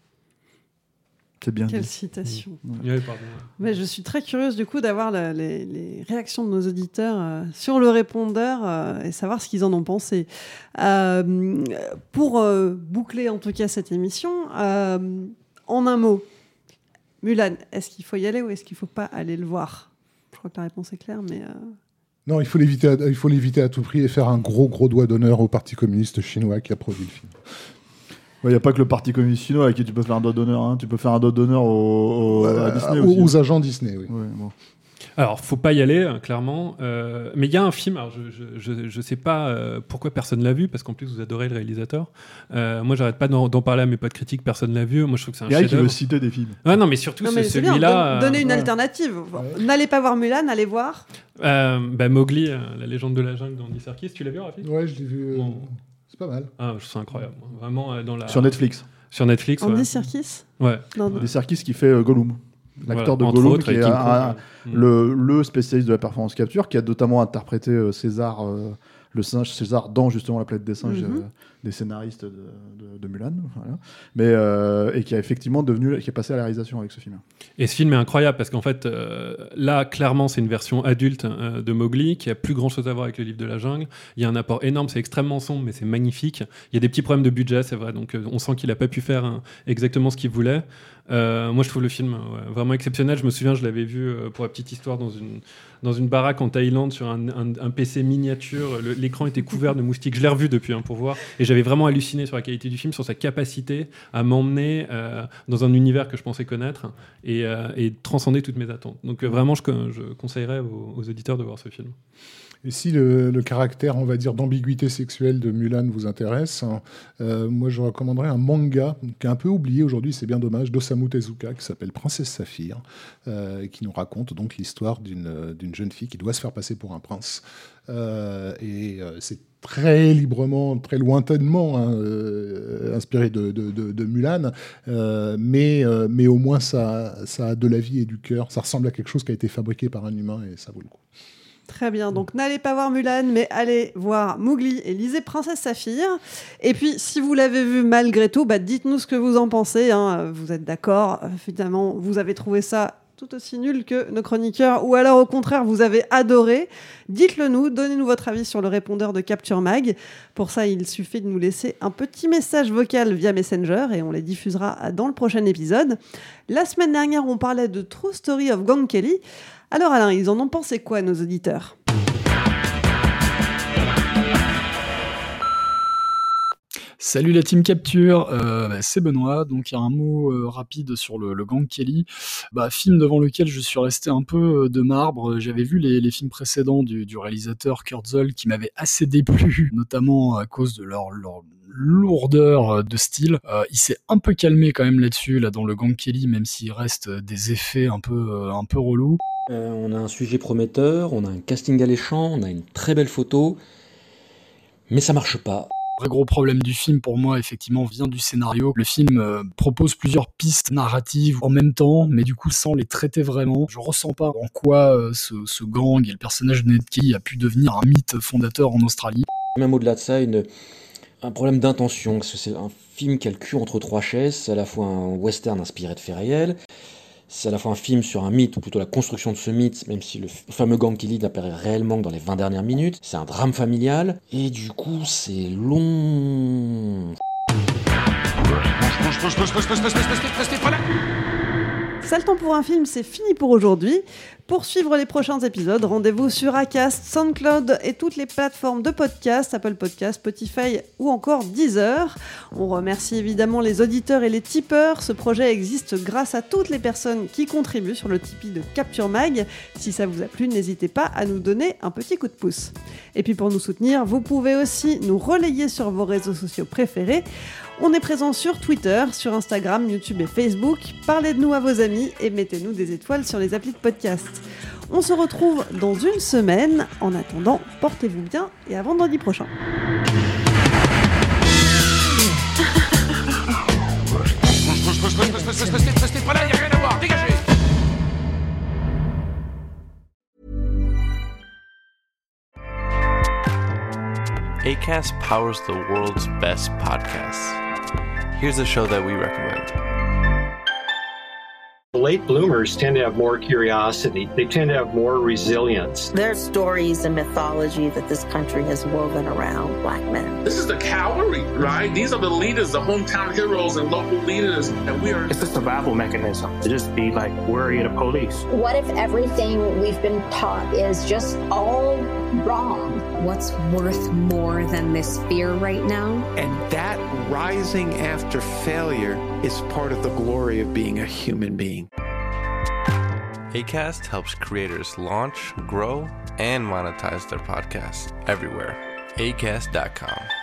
C'est bien Quelle dit. citation. Mmh. Ouais, pardon. Mais je suis très curieuse du coup d'avoir la, les, les réactions de nos auditeurs euh, sur le répondeur euh, et savoir ce qu'ils en ont pensé. Euh, pour euh, boucler en tout cas cette émission, euh, en un mot, Mulan, est-ce qu'il faut y aller ou est-ce qu'il ne faut pas aller le voir ? Je crois que la réponse est claire, mais... Euh... Non, il faut, l'éviter à, il faut l'éviter à tout prix et faire un gros, gros doigt d'honneur au Parti communiste chinois qui a produit le film. Il ouais, n'y a pas que le Parti communiste chinois à qui tu peux faire un doigt d'honneur. Hein. Tu peux faire un doigt d'honneur au, au, euh, à Disney aux, aussi. Aux agents Disney, oui. Ouais, bon. Alors, faut pas y aller, hein, clairement. Euh, mais il y a un film, alors je, je, je, je sais pas euh, pourquoi personne l'a vu, parce qu'en plus vous adorez le réalisateur. Euh, moi, j'arrête pas d'en, d'en parler à mes potes critiques, personne l'a vu. Moi, je trouve que c'est un chef-d'œuvre. Il y a qui veut citer des films. Ah non, mais surtout non, mais c'est c'est celui-là. Bien, donner une euh, alternative. Ouais. N'allez pas voir Mulan, allez voir. Euh, bah, Mowgli, euh, la légende de la jungle d'Andy Serkis. Tu l'as vu, Rafi ? Ouais, je l'ai vu. Euh, bon. C'est pas mal. Ah, c'est incroyable. Vraiment euh, dans la. Sur Netflix. Sur Netflix. Andy ouais. Serkis. Ouais. Andy Serkis qui fait euh, Gollum. L'acteur voilà, de Gollum, autres, qui est un, un, le, le spécialiste de la performance capture, qui a notamment interprété euh, César, euh, le singe César dans justement La planète des singes, mm-hmm. euh, des scénaristes de, de, de Mulan, voilà. Mais euh, et qui a effectivement devenu, qui est passé à la réalisation avec ce film. Et ce film est incroyable parce qu'en fait, euh, là, clairement, c'est une version adulte euh, de Mowgli qui a plus grand chose à voir avec le livre de la jungle. Il y a un apport énorme, c'est extrêmement sombre, mais c'est magnifique. Il y a des petits problèmes de budget, c'est vrai, donc euh, on sent qu'il a pas pu faire hein, exactement ce qu'il voulait. Euh, moi, je trouve le film ouais, vraiment exceptionnel. Je me souviens, je l'avais vu euh, pour la petite histoire dans une dans une baraque en Thaïlande sur un, un, un P C miniature. Le, l'écran était couvert de moustiques. Je l'ai revu depuis hein, pour voir, et j'avais vraiment halluciné sur la qualité du film, sur sa capacité à m'emmener euh, dans un univers que je pensais connaître et, euh, et transcender toutes mes attentes. Donc euh, vraiment, je, je conseillerais aux, aux auditeurs de voir ce film. Et si le, le caractère, on va dire, d'ambiguïté sexuelle de Mulan vous intéresse, hein, euh, moi je recommanderais un manga qui est un peu oublié aujourd'hui, c'est bien dommage, d'Osamu Tezuka, qui s'appelle Princesse Saphir, euh, qui nous raconte donc l'histoire d'une, d'une jeune fille qui doit se faire passer pour un prince. Euh, et euh, c'est très librement, très lointainement hein, euh, inspiré de, de, de, de Mulan, euh, mais, euh, mais au moins ça, ça a de la vie et du cœur. Ça ressemble à quelque chose qui a été fabriqué par un humain et ça vaut le coup. Très bien, donc n'allez pas voir Mulan, mais allez voir Mowgli et lisez Princesse Saphir. Et puis, si vous l'avez vu malgré tout, bah, dites-nous ce que vous en pensez. Hein. Vous êtes d'accord ? Finalement, vous avez trouvé ça tout aussi nul que nos chroniqueurs, ou alors au contraire, vous avez adoré. Dites-le nous, donnez-nous votre avis sur le répondeur de Capture Mag. Pour ça, il suffit de nous laisser un petit message vocal via Messenger et on les diffusera dans le prochain épisode. La semaine dernière, on parlait de True Story of Gang Kelly. Alors Alain, ils en ont pensé quoi, nos auditeurs ? Salut la team Capture, euh, bah, c'est Benoît. Donc il y a un mot euh, rapide sur le, le Gang Kelly, bah, film devant lequel je suis resté un peu de marbre. J'avais vu les, les films précédents du, du réalisateur Kurt Zoll qui m'avaient assez déplu, notamment à cause de leur, leur lourdeur de style. Euh, il s'est un peu calmé quand même là-dessus, là dans le Gang Kelly, même s'il reste des effets un peu, euh, un peu relous. Euh, on a un sujet prometteur, on a un casting alléchant, on a une très belle photo, mais ça marche pas. Le vrai gros problème du film, pour moi, effectivement, vient du scénario. Le film euh, propose plusieurs pistes narratives en même temps, mais du coup, sans les traiter vraiment. Je ressens pas en quoi euh, ce, ce gang et le personnage de Ned Kelly a pu devenir un mythe fondateur en Australie. Même au-delà de ça, une, un problème d'intention, parce que c'est un film qui a le cul entre trois chaises, c'est à la fois un western inspiré de faits réels, c'est à la fois un film sur un mythe, ou plutôt la construction de ce mythe, même si le fameux Gang Kelly n'apparaît réellement que dans les vingt dernières minutes. C'est un drame familial, et du coup, c'est long. Ça, le temps pour un film, c'est fini pour aujourd'hui. Pour suivre les prochains épisodes, rendez-vous sur Acast, SoundCloud et toutes les plateformes de podcast, Apple Podcasts, Spotify ou encore Deezer. On remercie évidemment les auditeurs et les tipeurs. Ce projet existe grâce à toutes les personnes qui contribuent sur le Tipeee de Capture Mag. Si ça vous a plu, n'hésitez pas à nous donner un petit coup de pouce. Et puis pour nous soutenir, vous pouvez aussi nous relayer sur vos réseaux sociaux préférés. On est présent sur Twitter, sur Instagram, YouTube et Facebook. Parlez de nous à vos amis et mettez-nous des étoiles sur les applis de podcast. On se retrouve dans une semaine. En attendant, portez-vous bien et à vendredi prochain. Restez pas là, y a rien à voir, dégagez! Acast powers the world's best podcasts. Here's a show that we recommend. Late bloomers tend to have more curiosity. They tend to have more resilience. There's stories and mythology that this country has woven around black men. This is the cavalry, right? These are the leaders, the hometown heroes and local leaders, and we are... It's a survival mechanism to just be like worried of police. What if everything we've been taught is just all wrong? What's worth more than this fear right now? And that rising after failure is part of the glory of being a human being. Acast helps creators launch, grow, and monetize their podcasts everywhere. acast dot com.